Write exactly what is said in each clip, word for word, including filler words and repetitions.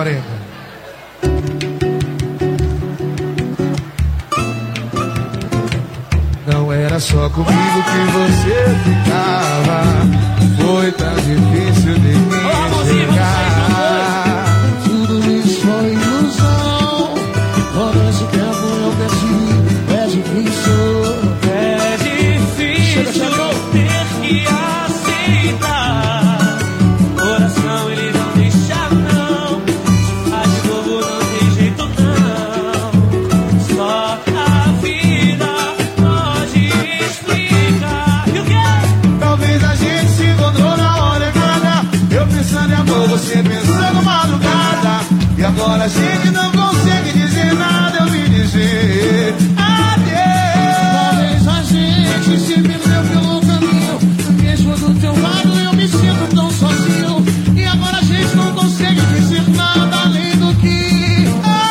quarenta. Não era só comigo que você ficava, foi tão difícil de me enxergar. Tudo isso foi ilusão, todo esse tempo eu perdi. É difícil, é difícil ter que aceitar. Coração ele não deixa não, mas de novo não tem jeito não. Só a vida pode explicar. E o quê? Talvez a gente se encontrou na hora errada, eu pensando em amor, você pensando madrugada. E agora a gente não consegue dizer nada, eu vim dizer adeus. Talvez a gente se perdeu pelo caminho, mesmo do teu lado eu me sinto tão sozinho. E agora a gente não consegue dizer nada além do que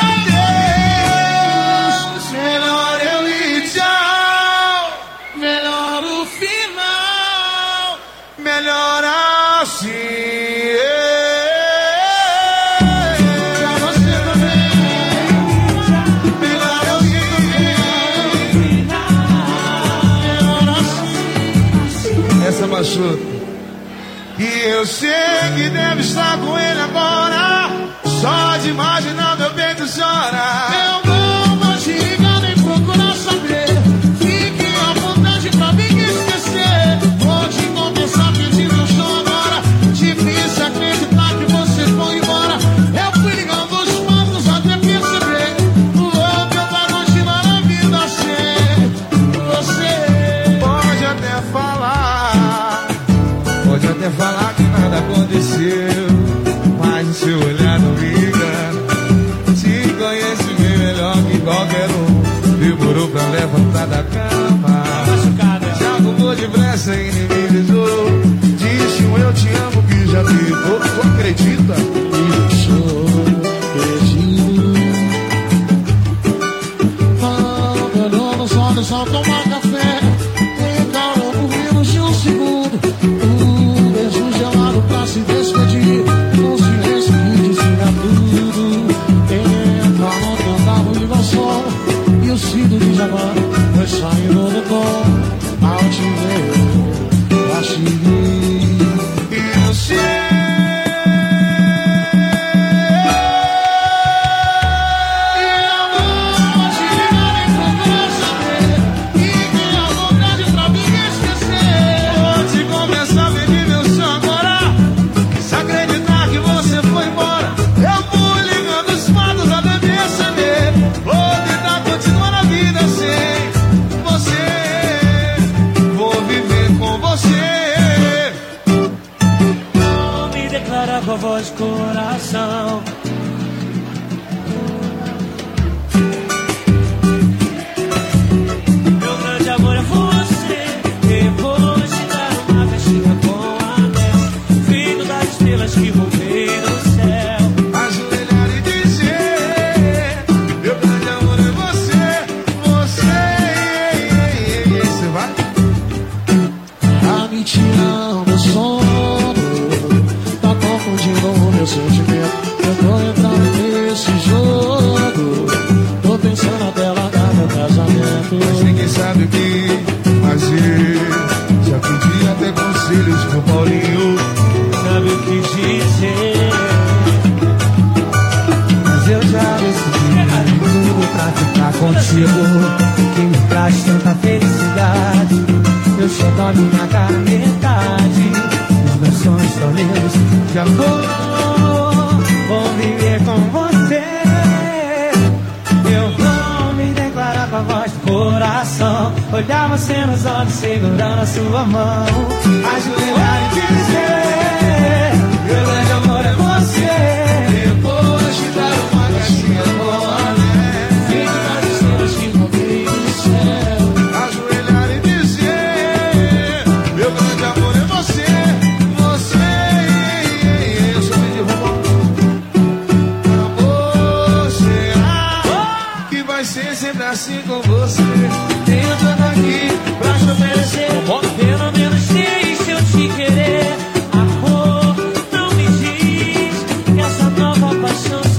adeus. Melhor eu ir, tchau. Melhor o final, Melhor assim. E eu sei que deve estar com ele agora, só de imaginar meu peito chora. Eu não vou te ligar nem procurar saber, fique à vontade pra mim esquecer. Vou te confessar, pedir meu chão agora. Difícil acreditar que você foi embora. Eu fui ligando os passos até perceber o louco eu vou continuar a vida sem você. Pode até falar, pode até falar que nada aconteceu, mas o seu olhar não me engana. Te conhece bem melhor que qualquer um. Demorou pra levantar da cama, te arrumou depressa e nem me beijou. Disse um eu te amo que já ficou. Tu acredita? Me deixou perdido. Ah, melhor nos olhos só tomar café. Calma por menos de um segundo. Um beijo gelado pra se despedir. Um silêncio que dizia tudo. Entra no teu carro e vai sol. E o cílio de Javan foi saindo do tom. Ao te ver, eu achei. E eu sei. Com a voz de coração, meu grande amor é você. Depois de dar uma festinha com anel, filho das estrelas que roubei do céu. Ajoelhar e dizer, meu grande amor é você, você. Você vai? A mentira, meu sono confundindo o meu sentimento. Eu tô entrando nesse jogo, tô pensando até largar meu casamento. Mas ninguém sabe o que fazer. Já pedi até conselhos pro Paulinho, sabe o que dizer. Mas eu já decidi tudo pra ficar contigo, que me traz tanta felicidade. Eu só dou a minha cara metade, os meus sonhos tão lindos de amor. Vou viver com você, eu vou me declarar com a voz do coração. Olhar você nos olhos, segurando a sua mão. Ajoelhar e dizer, meu grande amor é você. depois de dar uma caixinha com anel, filho das estrelas que roubei do céu. Ajoelhar e dizer, meu grande amor é você, você. Eu sou de robô. Amor, será que vai ser sempre assim com você? Tenho tanto aqui pra te oferecer, pelo menos sei se eu te querer. Amor, não me diz que essa nova paixão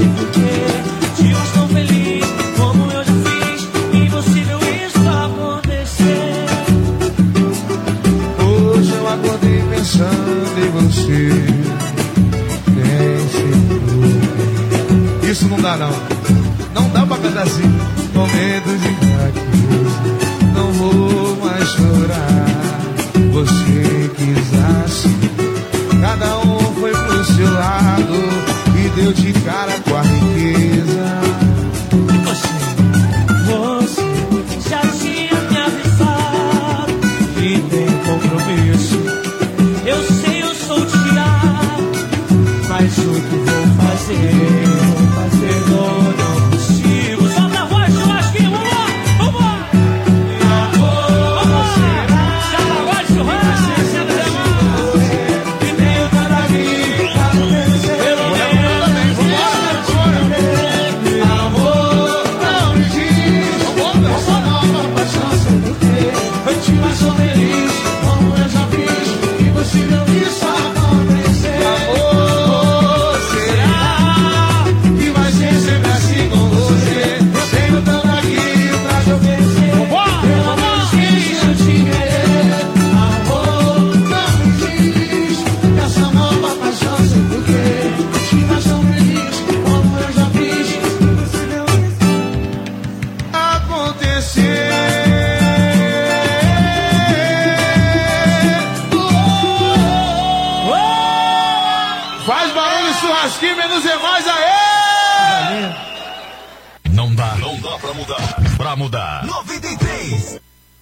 Não dá pra cantar assim. Momento de fraqueza, não vou mais chorar. Você quis assim, cada um foi pro seu lado e deu de cara com a riqueza. Você já tinha me avisado que tem compromisso. Eu sei, eu sou Thiago, mas o que vou fazer? Vou fazer, não, não consigo. Solta a voz, churrasquinho, vamos lá, vamos lá. Vamos lá. Solta a voz, churrasquinho, sendo demais. E tenho cada aqui, cada vez pelo menos. Amor, não me diz. Essa nova paixão sem porquê. Eu te acho feliz, como eu já fiz. E você não isso acontecer. Amor, será que vai ser sempre assim com você? Eu tenho tanto aqui pra te oferecer. Pelo menos deixa eu te querer. Amor, não me diz essa nova paixão sem porquê. Te faz tão feliz como eu já fiz. Você não Acontecer. Faz barulho, churrasquinho, menos é mais, aê! Não dá, não dá pra mudar. Pra mudar. noventa e três.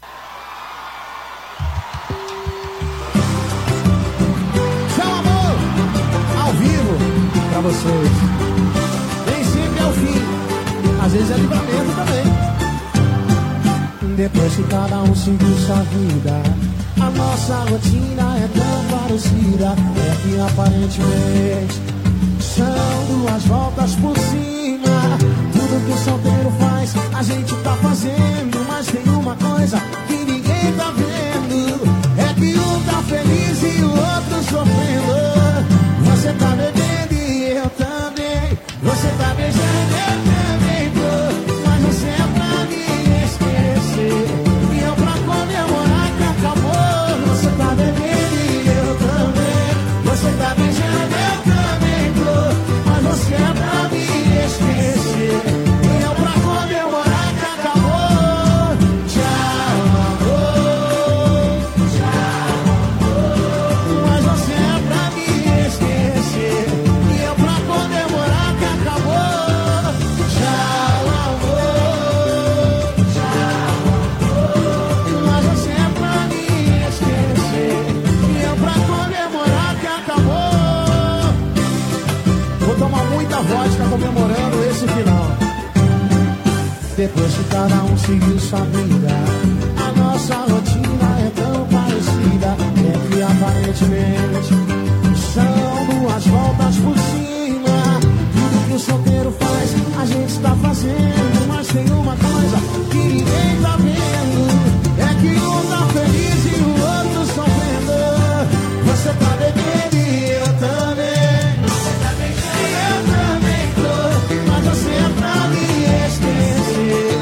Seu amor, ao vivo, pra vocês. Nem sempre é o fim, às vezes é livramento também. Depois que cada um seguiu sua vida, a nossa rotina é tão parecida. É que aparentemente são duas voltas por cima. Tudo que o solteiro faz, a gente tá fazendo. Mas tem uma coisa que ninguém tá vendo: é que um tá feliz e o outro sofrendo. Você tá bebendo e eu também. Você tá beijando e eu também tô. Mas você é pra me esquecer e eu pra comemorar que acabou. Você tá bebendo e eu também. Você tá beijando e eu também tô. Mas você é pra me esquecer e eu pra comemorar que acabou. Tchau, amor. Tchau, amor. Mas você é pra me esquecer e eu pra comemorar que acabou. Tchau, amor. Tchau, amor. Mas você é pra me esquecer e eu pra comemorar que acabou. Vou tomar muita vodka comemorando esse final. Depois que cada um seguiu sua vida, a nossa rotina é tão parecida. É que aparentemente são duas voltas por cima. Tudo que o solteiro faz, a gente tá fazendo. Mas tem uma coisa que ninguém tá vendo: é que um tá feliz e o outro sofrendo. Você tá bebendo e eu também. Você tá beijando e eu também tô. Mas você é pra me esquecer.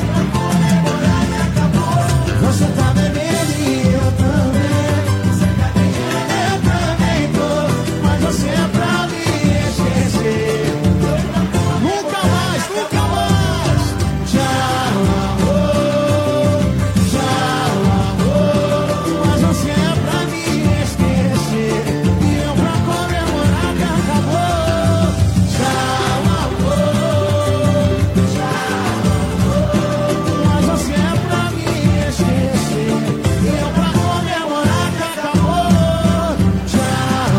Você tá bebendo e eu também. Você tá beijando e eu também tô. Mas você é pra me esquecer. Nunca mais, nunca mais. Tchau, amor. Tchau, amor. Mas você é pra me esquecer e eu pra comemorar que acabou. Tchau, amor. Tchau, amor. Mas você é pra me esquecer e eu pra comemorar que acabou. Tchau,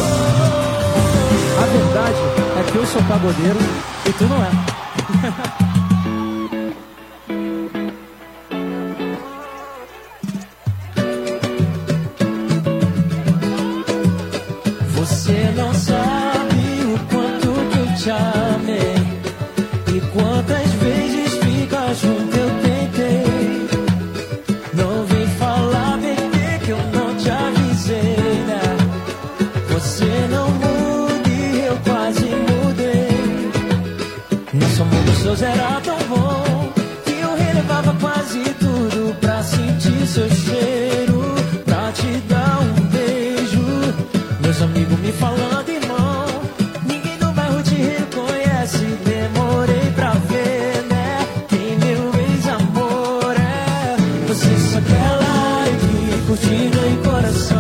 amor. A verdade é que eu sou pagodeiro e tu não é. Você não sabe o quanto que eu te amei e quantas vezes ficar junto eu tentei. Não vem falar, bebê, que eu não te avisei, né? Você não muda e eu quase mudei. Nosso mundo seus era tão bom que eu relevava quase tudo pra sentir seu cheiro, pra te dar um beijo. Meus amigos me falando, irmão, ninguém no bairro te reconhece. Demorei pra ver. coração.